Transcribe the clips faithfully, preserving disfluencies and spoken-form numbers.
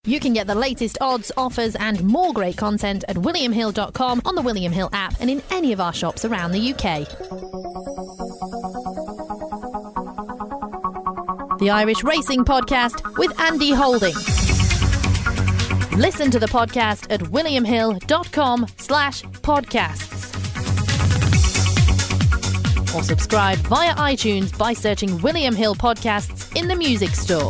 You can get the latest odds, offers and more great content at william hill dot com, on the William Hill app and in any of our shops around the U K. The Irish Racing Podcast with Andy Holding. Listen to the podcast at william hill dot com slash podcasts. Or subscribe via iTunes by searching William Hill Podcasts in the music store.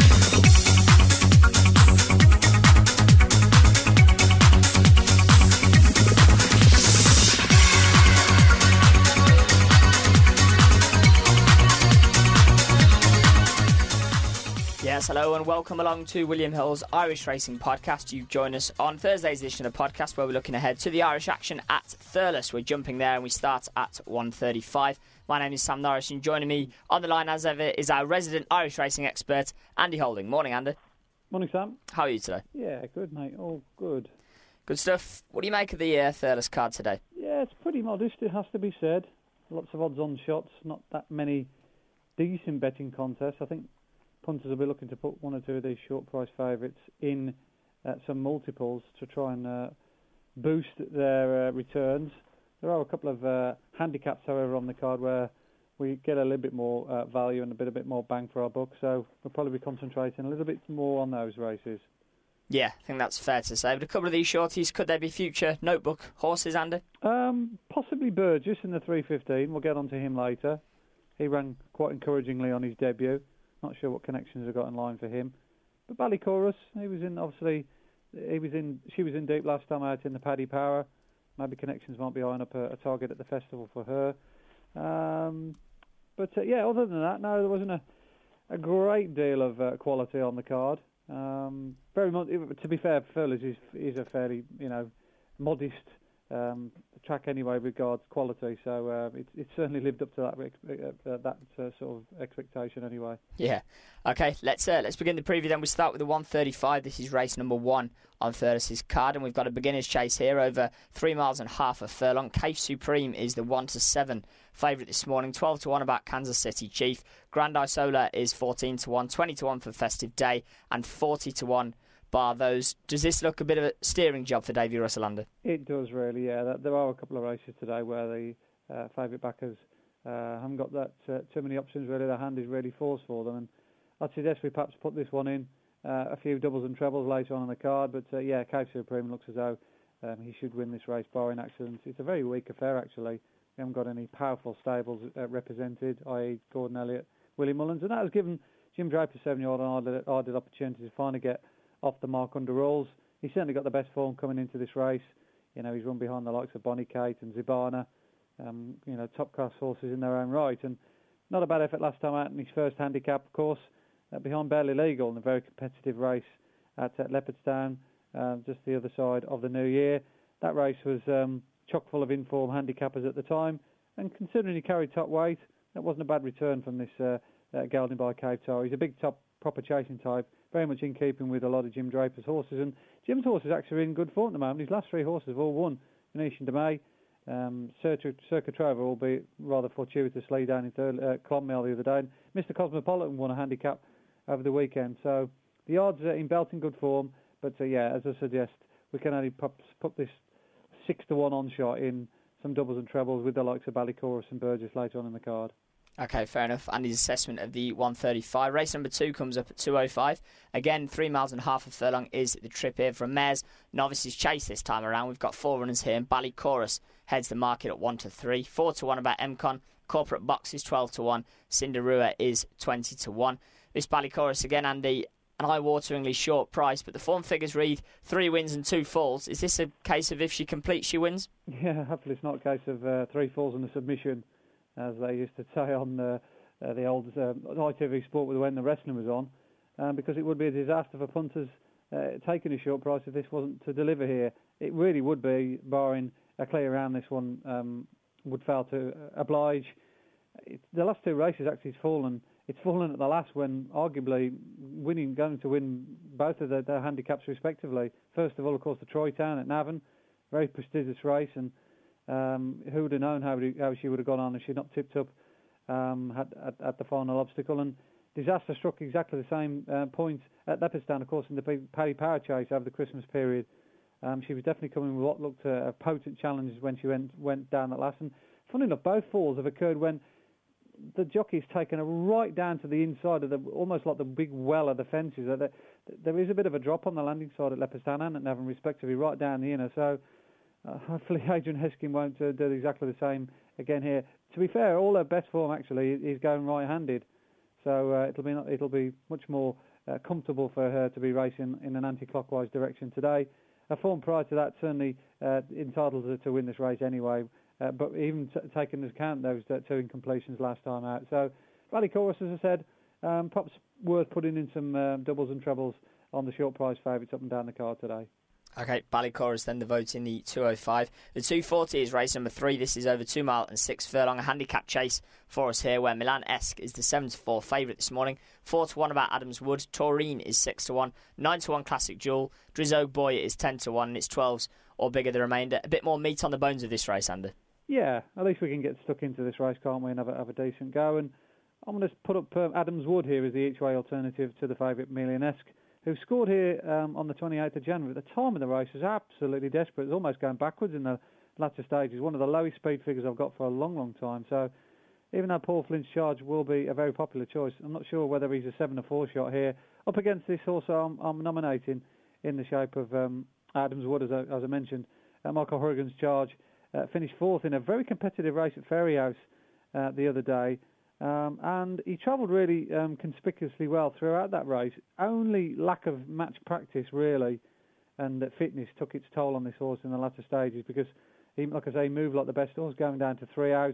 Yes, hello and welcome along to William Hill's Irish Racing Podcast. You join us on Thursday's edition of the podcast where we're looking ahead to the Irish action at Thurles. We're jumping there and we start at one thirty-five. My name is Sam Norris and joining me on the line as ever is our resident Irish racing expert, Andy Holding. Morning, Andy. Morning, Sam. How are you today? Yeah, good, mate. All good. Good stuff. What do you make of the uh, Thurles card today? Yeah, it's pretty modest, it has to be said. Lots of odds-on shots, not that many decent betting contests. I think punters will be looking to put one or two of these short price favourites in uh, some multiples to try and uh, boost their uh, returns. There are a couple of uh, handicaps, however, on the card where we get a little bit more uh, value and a bit a bit more bang for our buck. So we'll probably be concentrating a little bit more on those races. Yeah, I think that's fair to say. But a couple of these shorties, could they be future notebook horses, Andy? Um, possibly Burgess in the three fifteen. We'll get on to him later. He ran quite encouragingly on his debut. Not sure what connections have got in line for him. But Ballycorus, he was in, obviously, he was in. she was in deep last time out in the Paddy Power. Maybe connections might be eyeing up a, a target at the festival for her. Um, but, uh, yeah, other than that, no, there wasn't a, a great deal of uh, quality on the card. Um, very much, to be fair, Thurles is, is a fairly, you know, modest um, track anyway regards quality, so uh, it, it certainly lived up to that uh, that uh, sort of expectation anyway. Yeah. Okay, let's uh, let's begin the preview then. We start with the one thirty-five. This is race number one on Thurles' card, and we've got a beginner's chase here over three miles and a half a furlong. Cape Supreme is the one to seven favourite this morning. twelve to one about Kansas City Chief. Grand Isola is fourteen to one, twenty to one for Festive Day, and forty to one bar those. Does this look a bit of a steering job for Davy Russell under? It does really, yeah. There are a couple of races today where the uh, favourite backers uh, haven't got that uh, too many options really. The hand is really forced for them, and I'd suggest we perhaps put this one in. Uh, a few doubles and trebles later on in the card, but uh, yeah, Cape Supreme looks as though um, he should win this race barring accidents. It's a very weak affair actually. We haven't got any powerful stables uh, represented, that is. Gordon Elliott, Willie Mullins, and that has given Jim Draper seven-year-old an ideal opportunity to finally get off the mark under rules. He's certainly got the best form coming into this race. You know, he's run behind the likes of Bonnie Kate and Zibana, um, you know, top-class horses in their own right. And not a bad effort last time out in his first handicap, of course, uh, behind Barely Legal in a very competitive race at, at Leopardstown, uh, just the other side of the new year. That race was um, chock full of informed handicappers at the time, and considering he carried top weight, that wasn't a bad return from this uh, uh, gelding by Cape Tower. He's a big top, proper chasing type, very much in keeping with a lot of Jim Draper's horses, and Jim's horses actually in good form at the moment. His last three horses have all won. Venetian de May, um, Circa, Circa Trover, albeit rather fortuitously down in third, uh, Clonmel the other day. And Mister Cosmopolitan won a handicap over the weekend. So the odds are in belt in good form, but uh, yeah, as I suggest, we can only put, put this six to one on shot in some doubles and trebles with the likes of Ballycorus and Burgess later on in the card. Okay, fair enough. Andy's assessment of the one thirty-five. Race number two comes up at two oh five. Again, three miles and a half a furlong is the trip here from Mares. Novices Chase this time around. We've got four runners here. And Ballycorus heads the market at one to three. four to one about M C O N. Corporate Box is twelve to one. Cinderua is twenty to one. This Ballycorus again, Andy, an eye-wateringly short price, but the form figures read three wins and two falls. Is this a case of if she completes, she wins? Yeah, hopefully it's not a case of uh, three falls and a submission, as they used to say on uh, uh, the old uh, I T V Sport when the wrestling was on, um, because it would be a disaster for punters uh, taking a short price if this wasn't to deliver here. It really would be, barring a clear round this one um, would fail to uh, oblige. It, the last two races actually it's fallen. It's fallen at the last when arguably winning, going to win both of their, their handicaps respectively. First of all, of course, the Troy Town at Navan, very prestigious race, and um, who would have known how, how she would have gone on if she'd not tipped up um, at, at, at the final obstacle. And disaster struck exactly the same uh, point at Leopardstown, of course, in the big Paddy Power chase over the Christmas period. Um, she was definitely coming with what looked a, a potent challenge when she went went down at last. And funny enough, both falls have occurred when the jockey's taken her right down to the inside of the, almost like the big well of the fences. There, there is a bit of a drop on the landing side at Leopardstown and at Navan, respectively, right down the inner. So uh, hopefully Adrian Heskin won't uh, do exactly the same again here. To be fair, all her best form actually is going right-handed, so uh, it'll be not, it'll be much more uh, comfortable for her to be racing in an anti-clockwise direction today. Her form prior to that certainly uh, entitled her to win this race anyway. Uh, but even t- taking into account those uh, two incompletions last time out. So, Valley Chorus, as I said, um, perhaps worth putting in some uh, doubles and trebles on the short price favourites up and down the card today. OK, Ballycorus then the vote in the two oh five. The two forty is race number three. This is over two mile and six furlong. A handicap chase for us here where Milan-esque is the seven to four favourite this morning. four to one about Adams Wood. Taurine is six to one. nine to one Classic Jewel. Drizzo Boy is ten to one and it's twelves or bigger the remainder. A bit more meat on the bones of this race, Andy. Yeah, at least we can get stuck into this race, can't we, and have a, have a decent go. And I'm going to put up um, Adams Wood here as the each-way alternative to the favourite Milan-esque, who scored here um, on the twenty-eighth of January. At the time of the race was absolutely desperate. It was almost going backwards in the latter stages. One of the lowest speed figures I've got for a long, long time. So even though Paul Flint's Charge will be a very popular choice, I'm not sure whether he's a seven or four shot here. Up against this horse I'm, I'm nominating in the shape of um, Adams Wood, as I, as I mentioned. Uh, Michael Horrigan's Charge uh, finished fourth in a very competitive race at Fairyhouse uh, the other day. Um, and he travelled really um, conspicuously well throughout that race. Only lack of match practice, really, and that fitness took its toll on this horse in the latter stages because, he, like I say, he moved like the best horse, going down to three out,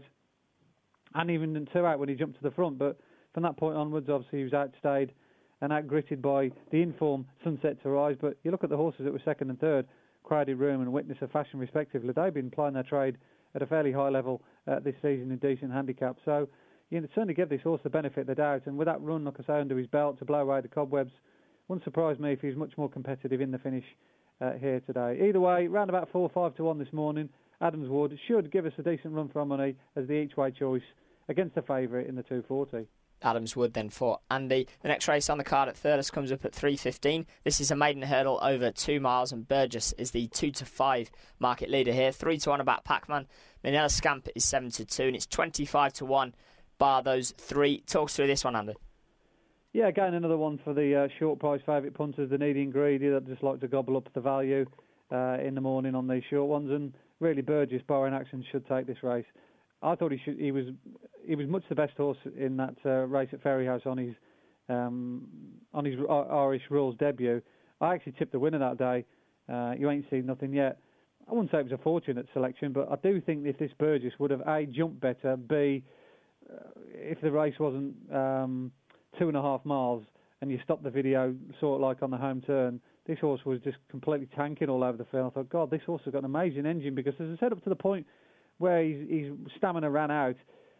and even two out when he jumped to the front. But from that point onwards, obviously, he was outstayed and outgritted by the inform Sunset to Rise. But you look at the horses that were second and third, Crowded Room and Witness of Fashion, respectively. They've been plying their trade at a fairly high level uh, this season in decent handicap. So you can certainly give this horse the benefit of the doubt, and with that run, like I say, under his belt to blow away the cobwebs, wouldn't surprise me if he's much more competitive in the finish uh, here today. Either way, round about four five to one this morning, Adams Wood should give us a decent run for our money as the each-way choice against the favourite in the two forty. Adams Wood then for Andy. The next race on the card at Thurles comes up at three fifteen. This is a maiden hurdle over two miles, and Burgess is the two to five market leader here. three to one about Pac-Man. Manila Scamp is seven to two, and it's twenty-five to one bar those three. Talk us through this one, Andy. Yeah, again, another one for the uh, short price favourite punters, the needy and greedy that just like to gobble up the value uh, in the morning on these short ones. And really, Burgess, barring action, should take this race. I thought he should. He was he was much the best horse in that uh, race at Fairyhouse on his um, on his Irish Rules debut. I actually tipped the winner that day. Uh, you ain't seen nothing yet. I wouldn't say it was a fortunate selection, but I do think if this Burgess would have A, jumped better, B, uh, if the race wasn't um, two and a half miles and you stopped the video sort of like on the home turn, this horse was just completely tanking all over the field. I thought, God, this horse has got an amazing engine, because as I said, up to the point where his, his stamina ran out,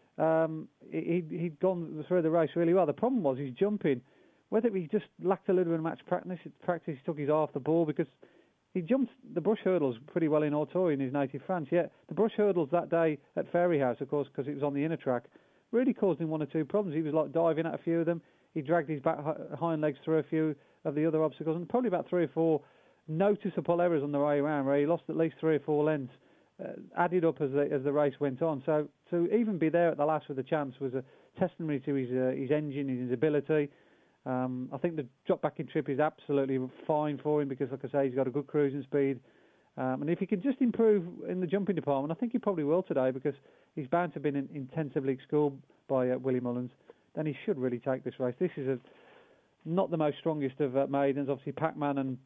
um, he, he'd gone through the race really well. The problem was his jumping. Whether he just lacked a little bit of match practice, practice he took his eye off the ball, because he jumped the brush hurdles pretty well in Auteuil in his native France. Yet the brush hurdles that day at Fairyhouse, of course, because it was on the inner track, really caused him one or two problems. He was like diving at a few of them. He dragged his back hind legs through a few of the other obstacles, and probably about three or four noticeable errors on the way around, where he lost at least three or four lengths. Uh, added up as the, as the race went on. So to even be there at the last with a chance was a testimony to his uh, his engine, his ability. Um, I think the drop back in trip is absolutely fine for him, because, like I say, he's got a good cruising speed. Um, and if he can just improve in the jumping department, I think he probably will today, because he's bound to have been in, intensively schooled by uh, Willie Mullins. Then he should really take this race. This is a, not the most strongest of uh, maidens. Obviously, Pac-Man and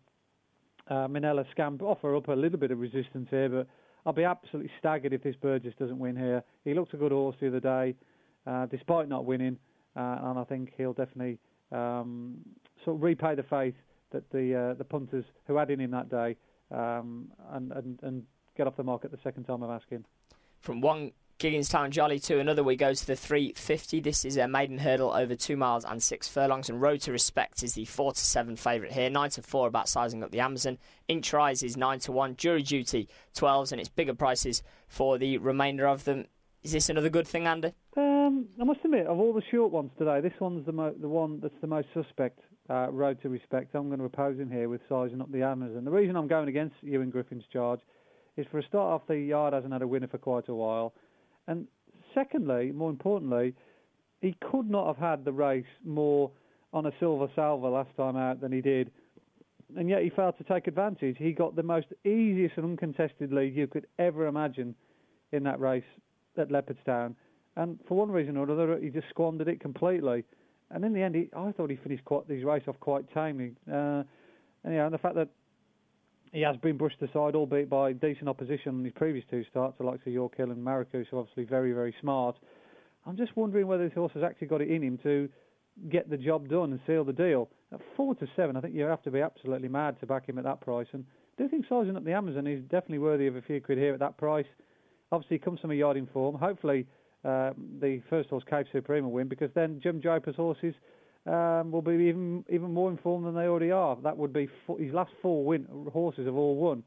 uh, Manila Scamp offer up a little bit of resistance here, but I'll be absolutely staggered if this Burgess doesn't win here. He looked a good horse the other day, uh, despite not winning, uh, and I think he'll definitely um, sort of repay the faith that the uh, the punters who had in him that day um, and, and, and get off the mark at the second time of asking. From one Gigginstown Jolly to another, we go to the three fifty. This is a maiden hurdle over two miles and six furlongs, and Road to Respect is the four to seven favourite here. nine to four about sizing up the Amazon. Inch Rise is nine to one. Jury Duty twelves, and it's bigger prices for the remainder of them. Is this another good thing, Andy? Uh, Um, I must admit, of all the short ones today, this one's the mo- the one that's the most suspect. Uh, Road to Respect. I'm going to oppose him here with sizing up the Amazon. The reason I'm going against Ewan Griffin's charge is, for a start off, the yard hasn't had a winner for quite a while, and secondly, more importantly, he could not have had the race more on a silver salver last time out than he did, and yet he failed to take advantage. He got the most easiest and uncontested lead you could ever imagine in that race at Leopardstown, and for one reason or another, he just squandered it completely. And in the end, he, I thought he finished quite, his race off quite tamely. Uh, and, yeah, and the fact that he has been brushed aside, albeit by decent opposition on his previous two starts, the likes of York Hill and Maracus, who are obviously very, very smart. I'm just wondering whether this horse has actually got it in him to get the job done and seal the deal. At four to seven, I think you have to be absolutely mad to back him at that price. And I do think sizing up the Amazon is definitely worthy of a few quid here at that price. Obviously, he comes from a yarding form. Hopefully, Uh, the first horse, Cape Supreme, will win, because then Jim Draper's horses um, will be even even more informed than they already are. That would be four, his last four win horses have all won,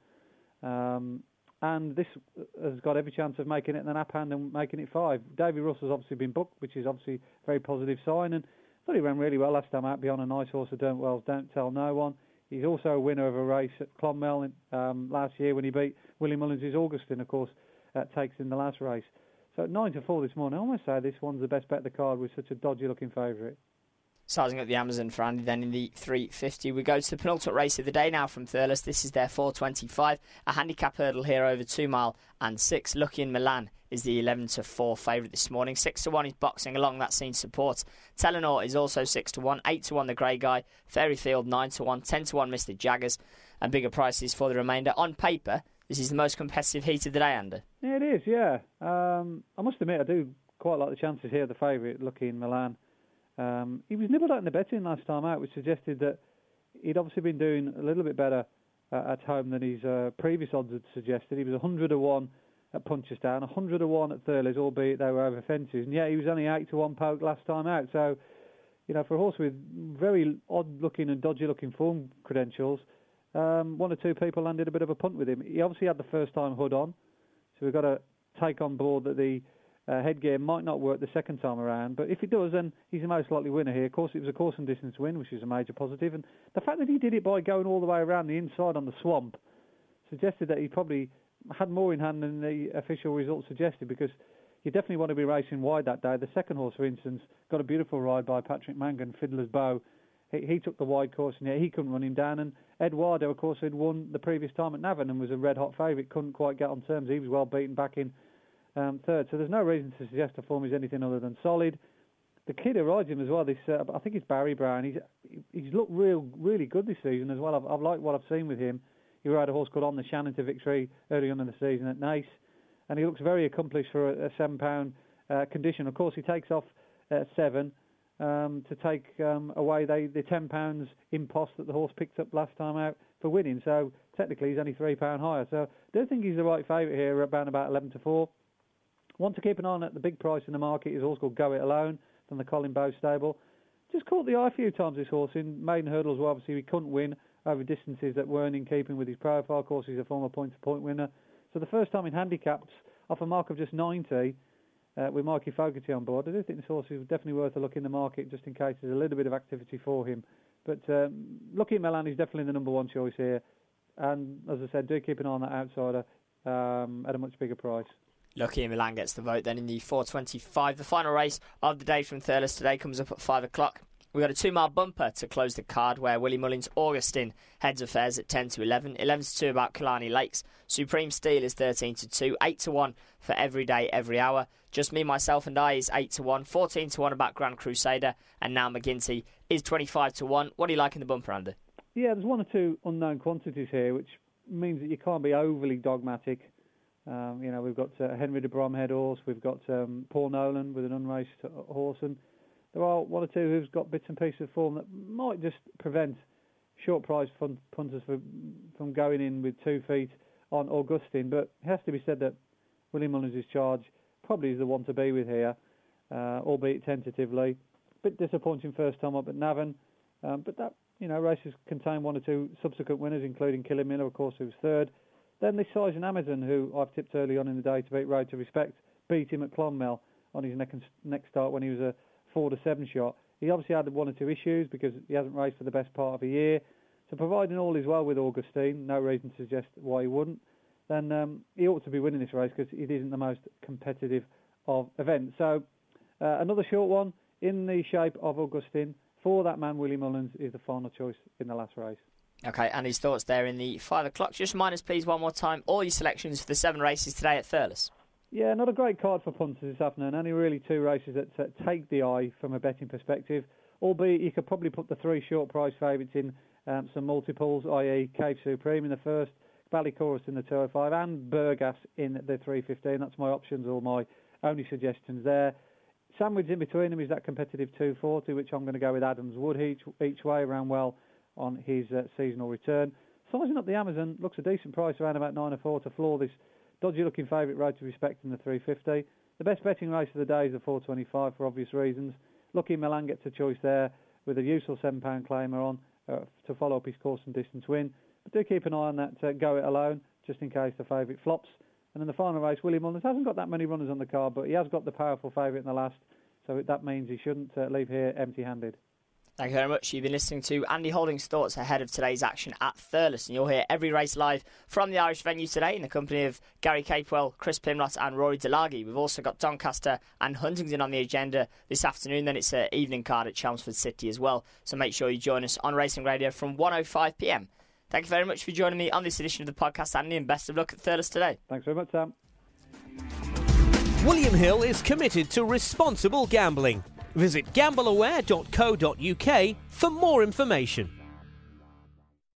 um, and this has got every chance of making it in the nap hand and making it five. Davy Russell's obviously been booked, which is obviously a very positive sign, and I thought he ran really well last time out beyond a nice horse of Dermotwell's Don't Tell No One. He's also a winner of a race at Clonmel um, last year when he beat Willie Mullins' Augustine, of course, at Takes in the last race. So at nine to four this morning, I almost say this one's the best bet of the card with such a dodgy-looking favourite. Sizing up the Amazon for Andy then in the three fifty. We go to the penultimate race of the day now from Thurles. This is their four twenty-five. A handicap hurdle here over two mile and six. Lucky in Milan is the eleven to four favourite this morning. six to one is boxing along. That's seen support. Telenor is also six to one. eight to one the Grey Guy. Fairyfield nine to one. ten to one Mister Jaggers. And bigger prices for the remainder. On paper, this is the most competitive heat of the day, Andy. Yeah, it is, yeah. Um, I must admit, I do quite like the chances here of the favourite, Lucky in Milan. Um, he was nibbled out in the betting last time out, which suggested that he'd obviously been doing a little bit better uh, at home than his uh, previous odds had suggested. He was one hundred to one at Punchestown, one hundred to one at Thurles, albeit they were over fences, and yet he was only eight to one poke last time out. So, you know, for a horse with very odd-looking and dodgy-looking form credentials, Um, one or two people landed a bit of a punt with him. He obviously had the first-time hood on, so we've got to take on board that the uh, headgear might not work the second time around. But if it does, then he's the most likely winner here. Of course, it was a course and distance win, which is a major positive. And the fact that he did it by going all the way around the inside on the swamp suggested that he probably had more in hand than the official results suggested, because you definitely want to be racing wide that day. The second horse, for instance, got a beautiful ride by Patrick Mangan, Fiddler's Bow. He, he took the wide course, and yet he couldn't run him down. And Eduardo, of course, had won the previous time at Navan and was a red-hot favourite, couldn't quite get on terms. He was well beaten back in um, third. So there's no reason to suggest the form is anything other than solid. The kid who rides him as well, this uh, I think it's Barry Brown. He's he's looked real, really good this season as well. I've, I've liked what I've seen with him. He rode a horse called On the Shannon to victory early on in the season at Naas, and he looks very accomplished for a, a seven-pound uh, condition. Of course, he takes off at seven. Um, to take um, away they, the ten pounds impost that the horse picked up last time out for winning. So technically he's only three pounds higher. So I don't think he's the right favourite here at about, about eleven to four. One to keep an eye on at the big price in the market is a horse called Go It Alone from the Colin Bow stable. Just caught the eye a few times, this horse. In maiden hurdles, well, obviously he couldn't win over distances that weren't in keeping with his profile. Of course, he's a former point-to-point winner. So the first time in handicaps, off a mark of just ninety, Uh, with Mikey Fogarty on board, I do think this horse is definitely worth a look in the market, just in case there's a little bit of activity for him. But um, Lucky Milan is definitely the number one choice here. And as I said, do keep an eye on that outsider um, at a much bigger price. Lucky in Milan gets the vote then in the four twenty-five. The final race of the day from Thurles today comes up at five o'clock. We've got a two-mile bumper to close the card where Willie Mullins Augustine heads affairs at ten to eleven. eleven to two about Killarney Lakes. Supreme Steel is thirteen to two. eight to one for Every Day, Every Hour. Just Me, Myself and I is eight to one. fourteen to one about Grand Crusader. And Now McGinty is twenty-five to one. What do you like in the bumper, Andy? Yeah, there's one or two unknown quantities here, which means that you can't be overly dogmatic. Um, you know, we've got uh, Henry de Bromhead horse. We've got um, Paul Nolan with an unraced horse. And there are one or two who's got bits and pieces of form that might just prevent short price fun- punters for, from going in with two feet on Augustine. But it has to be said that Willie Mullins' charge probably is the one to be with here, uh, albeit tentatively. Bit disappointing first time up at Navan, um, but that, you know, races contain one or two subsequent winners, including Killing Miller, of course, who was third. Then this Sizing Amazon, who I've tipped early on in the day to beat Road to Respect, beat him at Clonmel on his next, next start when he was a four to seven shot. He obviously had one or two issues because he hasn't raced for the best part of a year. So providing all is well with Augustine, no reason to suggest why he wouldn't, then um, he ought to be winning this race because it isn't the most competitive of events. So uh, another short one in the shape of Augustine. For that man, Willie Mullins is the final choice in the last race. OK, and his thoughts there in the five o'clock. Just remind us, please, one more time, all your selections for the seven races today at Thurles. Yeah, not a great card for punters this afternoon. Only really two races that uh, take the eye from a betting perspective, albeit you could probably put the three short price favourites in um, some multiples, that is. Cave Supreme in the first, Ballychorus in the two oh five and Burgas in the three fifteen. That's my options or my only suggestions there. Sandwiched in between them is that competitive two forty, which I'm going to go with Adams Wood each, each way, ran well on his uh, seasonal return. Sizing up the Amazon, looks a decent price around about nine or four to floor this dodgy looking favourite Road to Respect in the three fifty. The best betting race of the day is the four twenty-five for obvious reasons. Lucky Milan gets a choice there with a useful seven pound claimer on uh, to follow up his course and distance win. But do keep an eye on that uh, Go It Alone, just in case the favourite flops. And in the final race, Willie Mullins hasn't got that many runners on the card, but he has got the powerful favourite in the last, so that means he shouldn't uh, leave here empty-handed. Thank you very much. You've been listening to Andy Holding's thoughts ahead of today's action at Thurles, and you'll hear every race live from the Irish venue today in the company of Gary Capewell, Chris Plymlott and Rory Delaghi. We've also got Doncaster and Huntingdon on the agenda this afternoon. Then it's an evening card at Chelmsford City as well, so make sure you join us on Racing Radio from one oh five p m. Thank you very much for joining me on this edition of the podcast, Andy, and best of luck at Thurles today. Thanks very much, Sam. William Hill is committed to responsible gambling. Visit gamble aware dot co dot uk for more information.